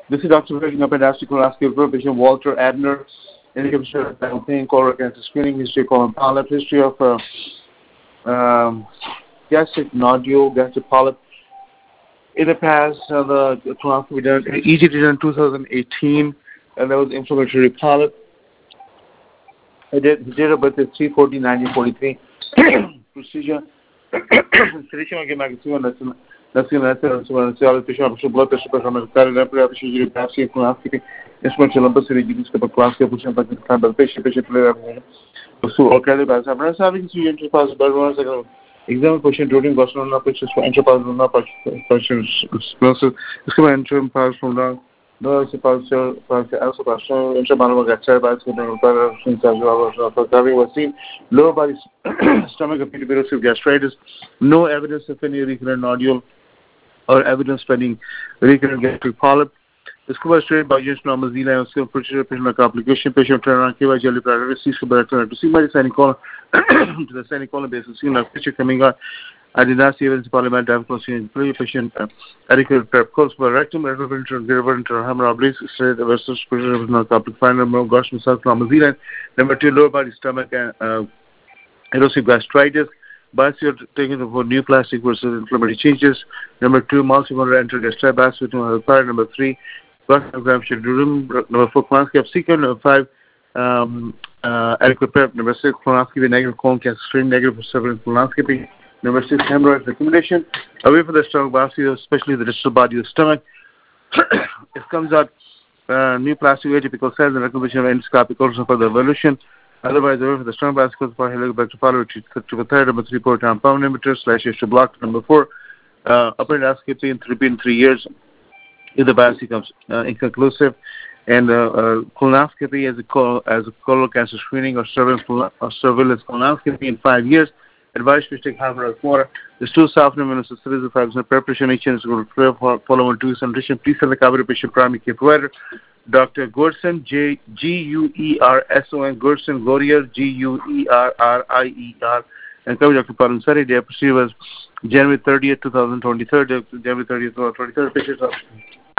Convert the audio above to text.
This is Dr. Viking of Fantastic Colonoscopy, patient Walter Adner, indication of pain, colorectal cancer screening, history of colon polyp, history of gastric nodule, gastric polyp. In the past, the colonoscopy done, EGT done in 2018, and there was inflammatory polyp. He did a birth at 3/14/1943 procedure. Sedation again, magazine, that's patient blood pressure, colonoscopy, instrument Olympus, colonoscopy, patient so okay, I'm having two interpose, but one second. Example patient routine Gosnona pictures for interpose patient explosive. This can enter pass from the no supposure also passion intermanual gather by was seen lower body stomach of gastritis, no evidence of any recurrent nodule or evidence spreading recurrent gastric polyp. Discovered straight by just normal Zila and skill procedure patient complication patient turn on KY jelly priority C to see my semicolon to the semicolon basis seen a picture coming out. I did not see evidence of polymer diaphragm patient adequate prep course for rectum hammer obliques straight versus procedure was not complicated final more gosh myself normal Zila. Number 2 lower body stomach and erosive gastritis. Biopsy taken for new plastic versus inflammatory changes. Number 2 multiple enter gastritis biopsy. Number 3 number 4 colonoscopy sequence. Number 5 adequate prep. Number 6 colonoscopy negative colon cancer screen negative for several colonoscopy. Number 6 hemorrhoid recommendation away from the stomach biopsy, especially the distal body of the stomach. It comes out new plastic atypical cells and recommendation of endoscopic also for the evolution. Otherwise, away from the stomach biopsy for helicobacter pylori to the third. Number 3 proton pump inhibitor / block. Number 4 upper endoscopy in 3 years. If the biopsy comes inconclusive, and colonoscopy as a colon cancer screening or surveillance colonoscopy in 5 years. Advice to take half an hour more. The stool softening minus the series of 5% preparation each is going to follow on 2 nutrition. Please send the cover to patient primary care provider. Dr. Gerson, Guerson, Gerson, Gourier, Guerrier, and cover Dr. Paran Sari. Their procedure was January 30th, 2023. January 30th, 2023. Patients